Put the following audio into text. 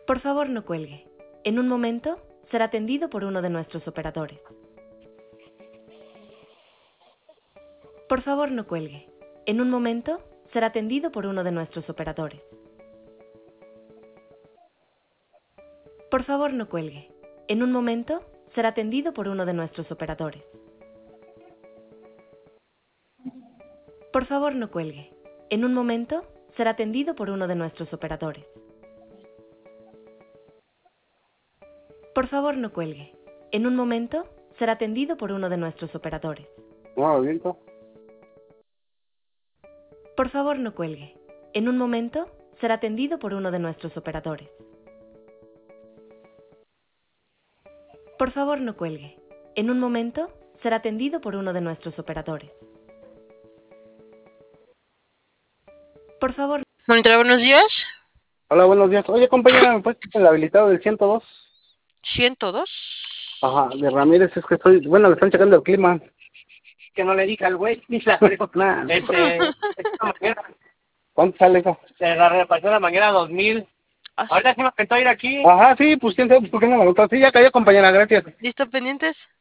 Por favor, no cuelgue. En un momento será atendido por uno de nuestros operadores. Por favor, no cuelgue. En un momento será atendido por uno de nuestros operadores. Por favor, no cuelgue. En un momento será atendido por uno de nuestros operadores. Por favor, no cuelgue. En un momento será atendido por uno de nuestros operadores. Por favor, no cuelgue. En un momento será atendido por uno de nuestros operadores. No, viento. Por favor, no cuelgue. En un momento será atendido por uno de nuestros operadores. Por favor, no cuelgue. En un momento será atendido por uno de nuestros operadores. Por favor. Monitora, buenos días. Hola, buenos días. Oye, compañera, ¿me puedes el habilitado del 102? 102. Ajá, de Ramírez, es que estoy... Bueno, le están checando el clima. Que no le dije al güey, ni la Nah, esta manguera, ¿cuánto sale eso? se la repartió la manguera 2000. Ah, Ahorita sí me aventó a ir aquí. Ajá, sí, pues quién sabe por qué no me gustó. Sí, ya cayó, compañera, gracias. ¿Listo, pendientes?